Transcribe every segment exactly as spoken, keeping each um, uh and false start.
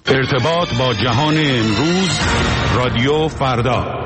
ارتباط با جهان امروز، رادیو فردا.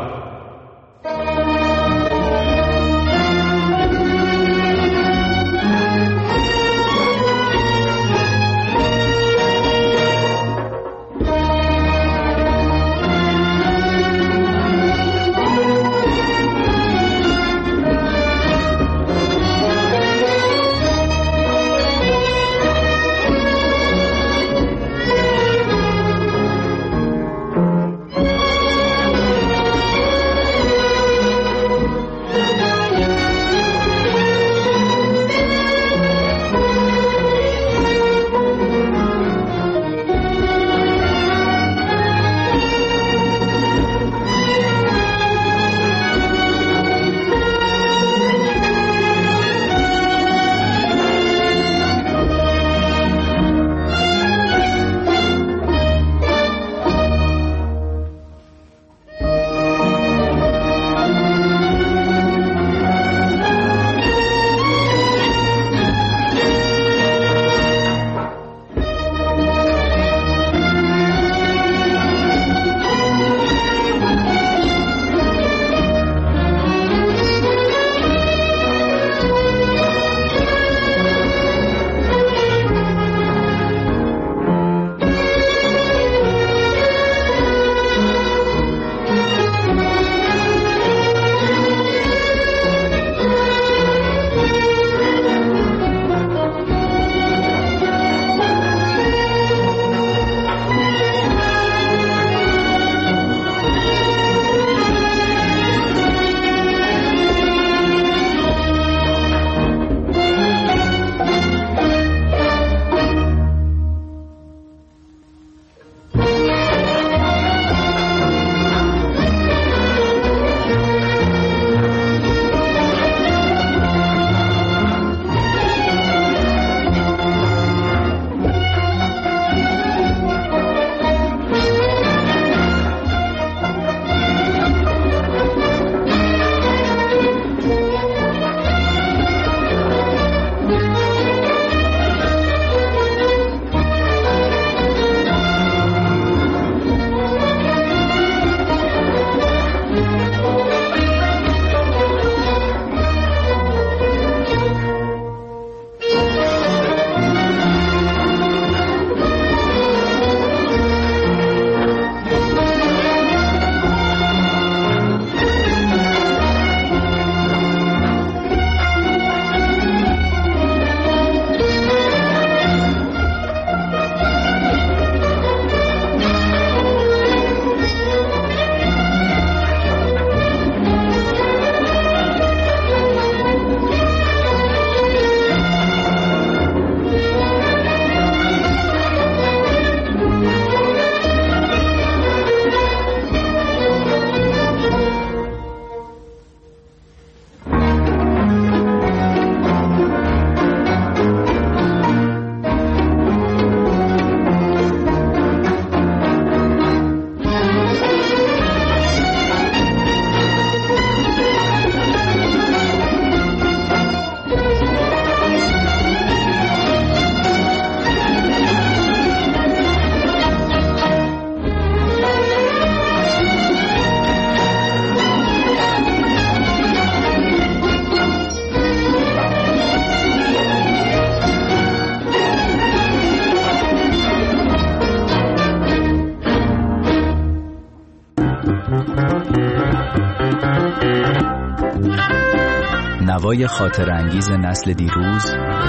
نوای خاطر انگیز نسل دیروز،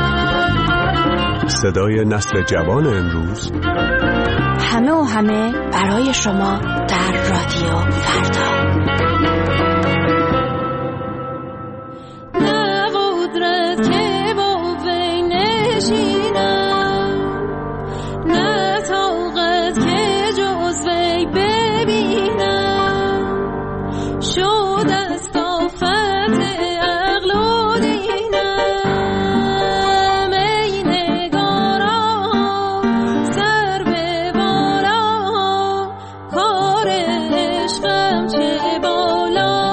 صدای نسل جوان امروز، همه و همه برای شما در رادیو فردا. عشقم چه بالا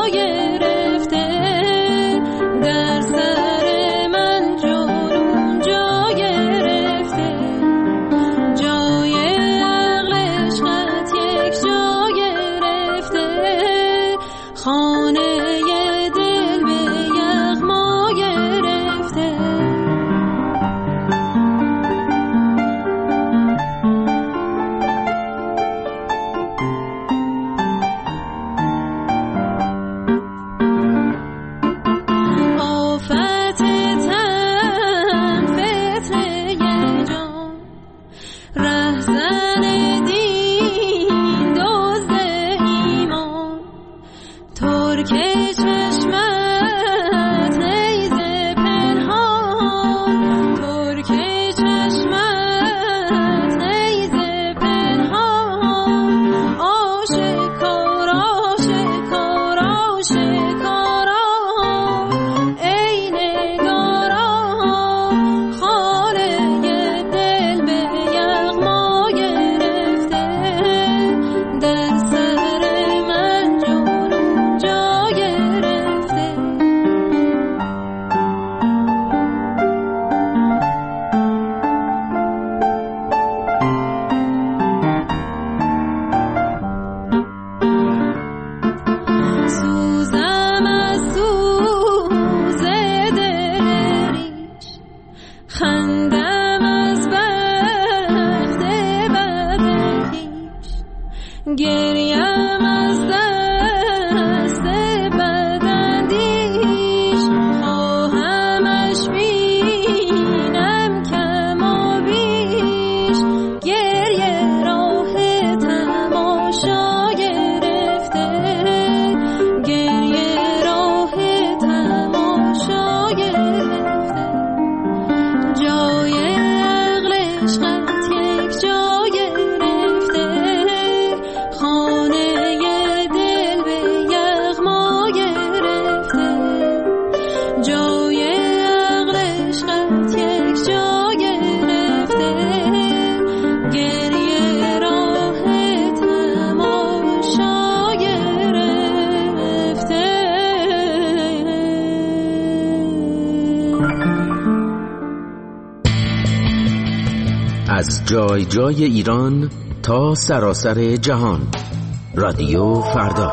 از جای جای ایران تا سراسر جهان، رادیو فردا.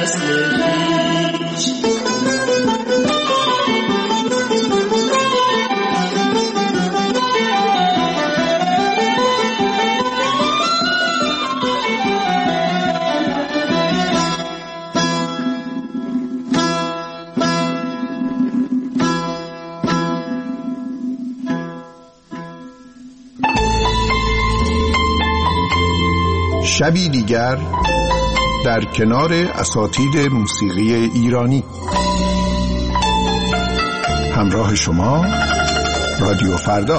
شبی دیگر در کنار اساتید موسیقی ایرانی. همراه شما رادیو فردا.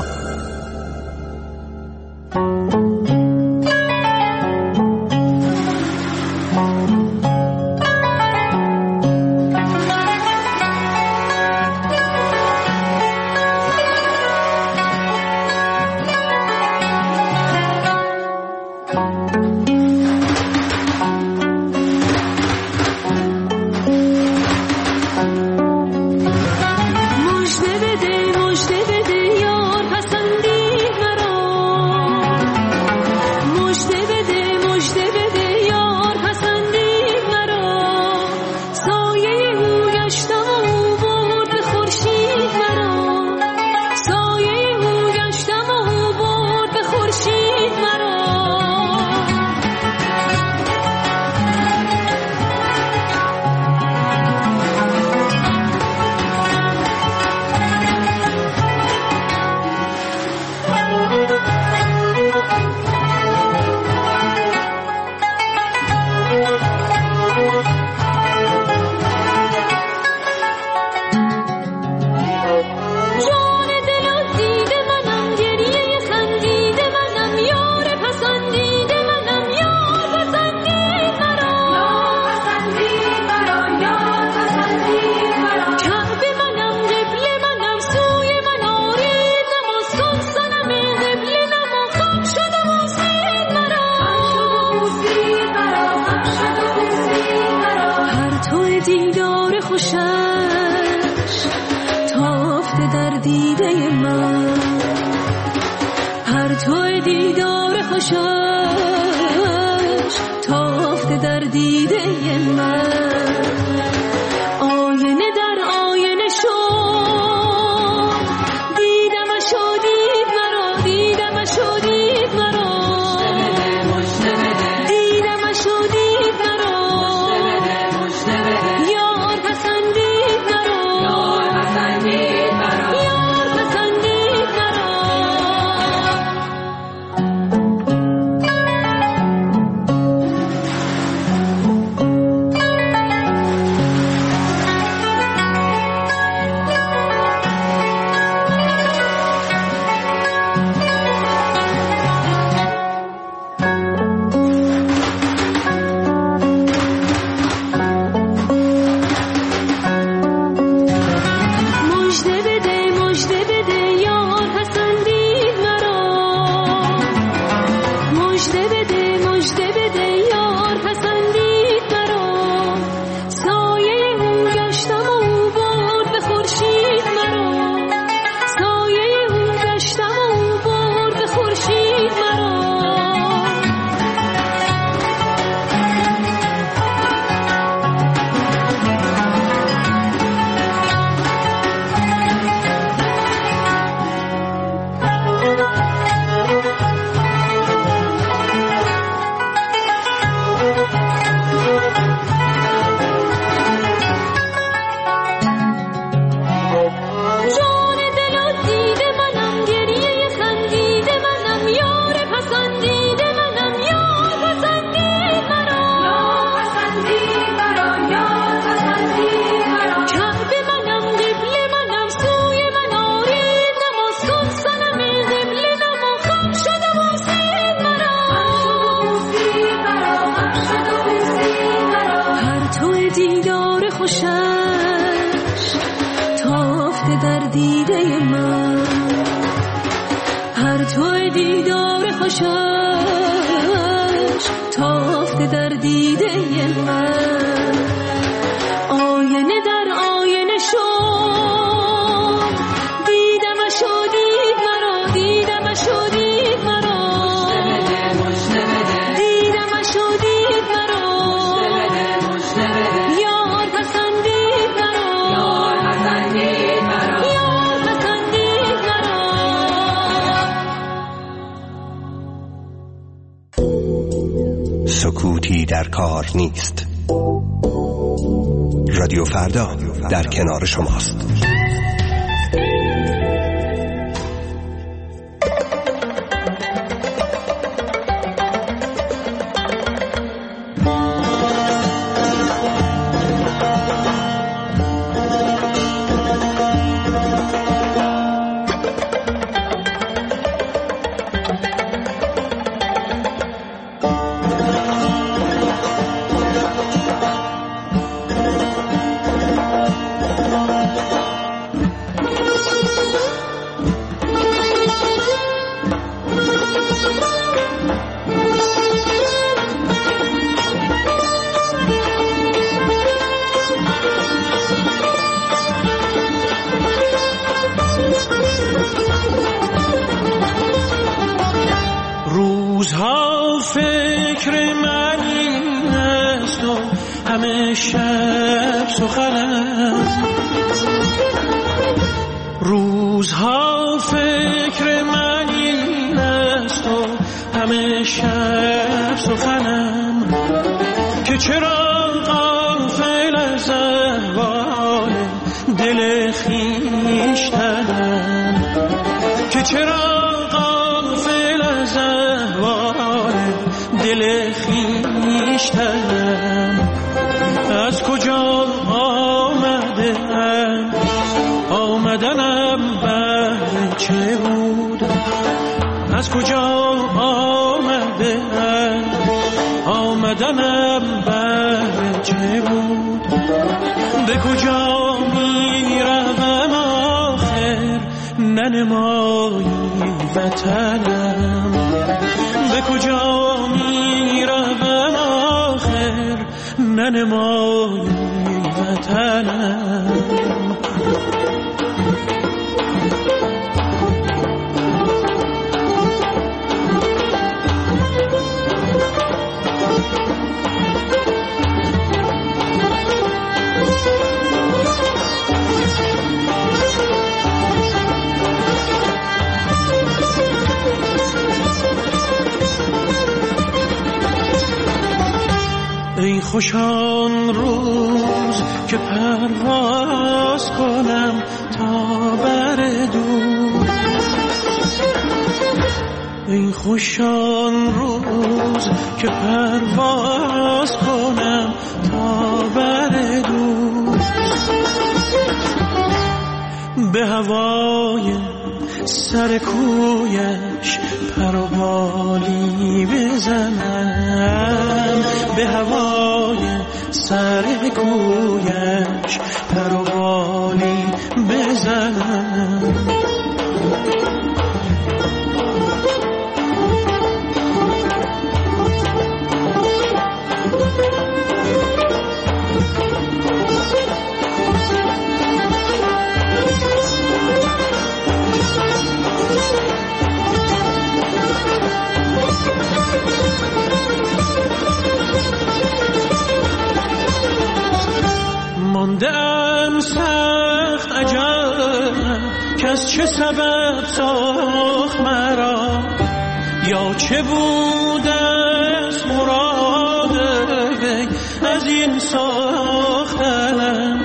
مجده بده کار نیست. رادیو فردا در کنار شماست. روزها فکر من این است و همه شب سخنم، روزها فکر من این است و همه شب سخنم، که چرا غافل از احوال دل خویشتنم، که چرا دل خویشتنم، از کجا آمده ام، آمدنم بهر چه بود، از کجا آمده ام، آمدنم بهر چه بود، به کجا می روم آخر ننمایی وطنم، به کجا می روم آخر ننمایی وطنم. ای خوشان روز که پرواز کنم تا بر دور، ای خوشان روز که پرواز کنم تا بر دور، به هوای سر کویش پر و بالی بزنم، به هوای سر کویش پر و بالی بزنم. ماندم سخت عجب کس چه سبب ساخت مرا، یا چه بود از مراد وی از این ساختنم،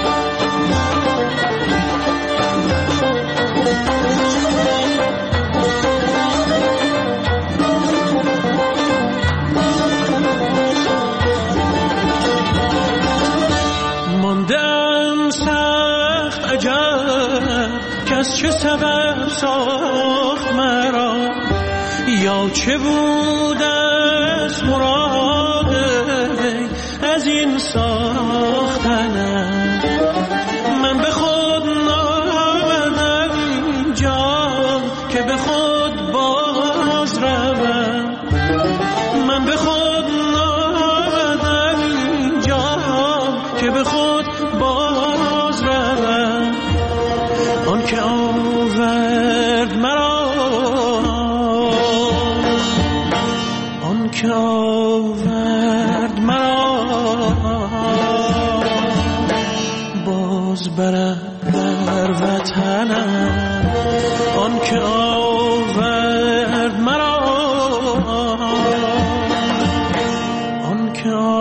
کس چه سبب ساخت مرا، یا چه بود از مراد وی از این ساختنم، من به خود نآمدم اینجا که به خود باز روم، من به خود نآمدم اینجا که به خود باز روم، آن که آورد مرا، آن که آورد مرا، باز برد بر وطنم، آن که آورد مرا، آن که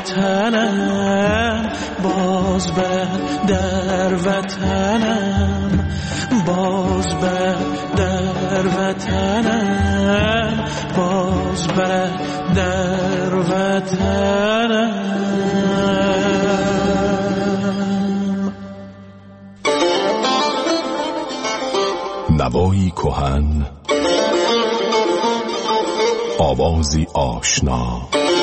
وطنم، باز برد در وطنم، باز برد در وطنم، باز برد در وطنم. نوایی کهن، آوازی آشنا،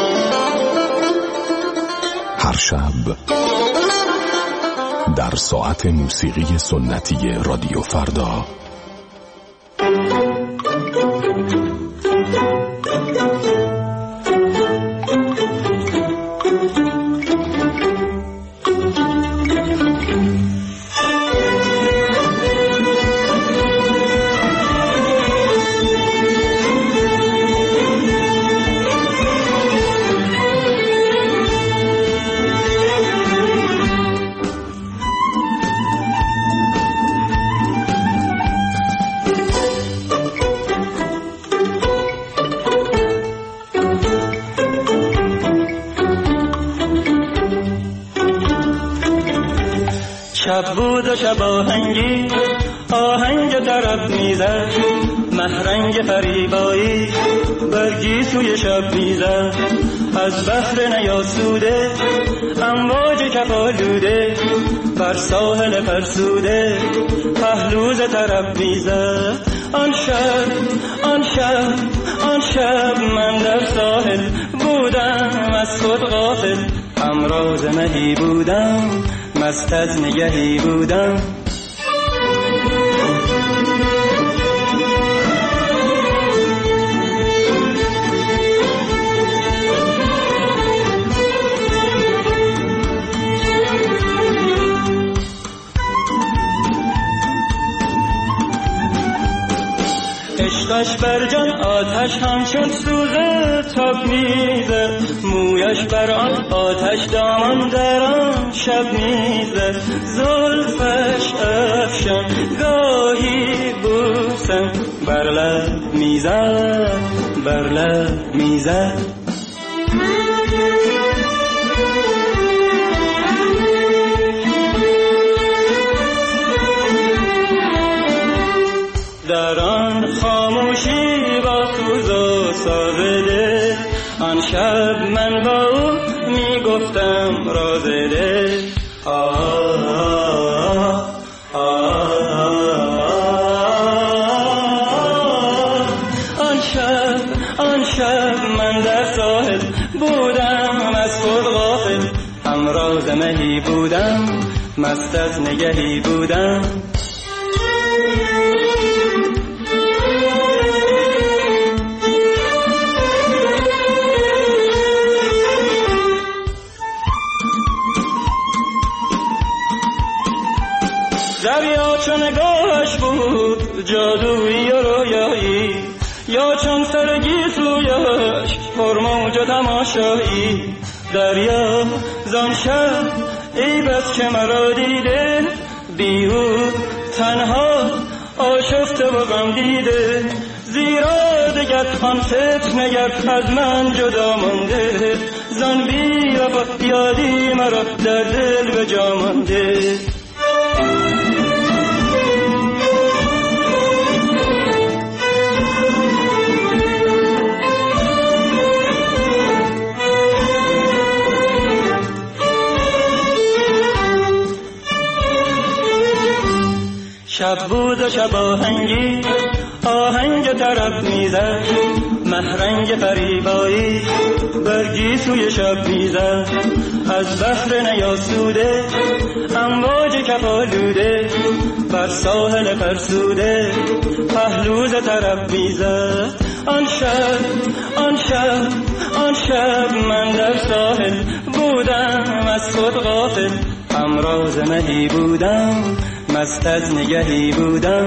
هر شب در ساعت موسیقی سنتی رادیو فردا. شب بود و شب آهنگی، آهنگ طرب میزد، محرنگ فریبایی برگی سوی شب میزد. از بحر نیاسوده امواج کفالوده، بر ساحل فرسوده پهلوز طرب میزد. آن شب آن شب آن شب من در ساحل بودم، از خود غافل همراز مهی بودم، مست از نگهی بودم. عشقش بر جان آتش همچون سوزه تاب میزه، مویش بر آن آتش دامان در آن شب میزه. زلفش افشان گاهی بوسم، بر لب میزد بر لب میزد. در آن خاموشی با سوز و سازده، آن شب من با او میگفتم راز دل. آه آه آه آن شب آن شب من در ساحل بودم، از خود غافل همراز مهی بودم، مست از نگهی بودم. دریا چون نگاهش بود جادویی و رویایی، یا چون سرگی سویش پرموج و تماشایی. دریا زان شب ای بس که مرا دیده، بیهو تنها آشفته و غم دیده. زیرا دگر آن فتنه از من جدا مانده، زان بی وفا یادی مرا در دل به جا مانده. شب بود و شب آهنگی، آهنگ طرب میزد، محرنگ فریبایی برگی سوی شب میزد. از بحر نیاسوده امواج کفالوده، بر ساحل فرسوده پهلوز طرب میزد. آن شب آن شب آن شب من در ساحل بودم، از خود غافل همراز مهی بودم، مست از نگهی بودم.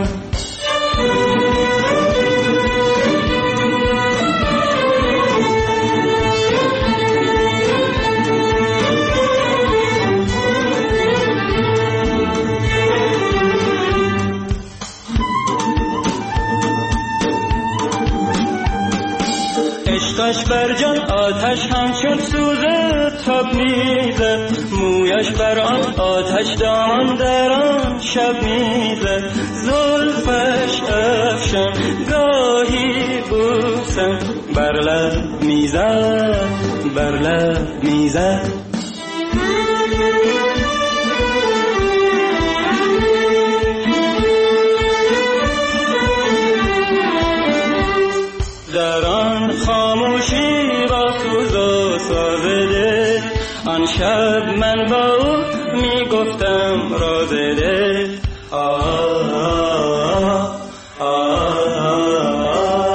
عشقش بر جان آتش همچون سوزه تاب میزد، مویش بر آن آتش دامان در آن شب میزد. زلفش افشان گاهی بوسم بر لب میزد، بر لب میزد. در آن خاموشی با سوز و سازده، آن شب من با او می گفتم راز دل. آه آه آه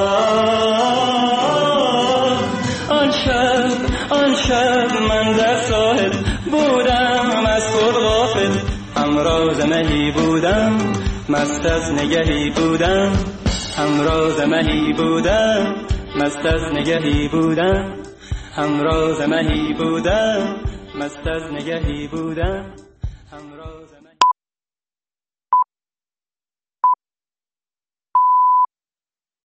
آن شب آن شب من در ساحل بودم از خود غافل، همراز مهی بودم مست از نگهی بودم، همراز مهی بودم مست از نگهی بودم، همراز مهی بودم مست از نگهی بودم.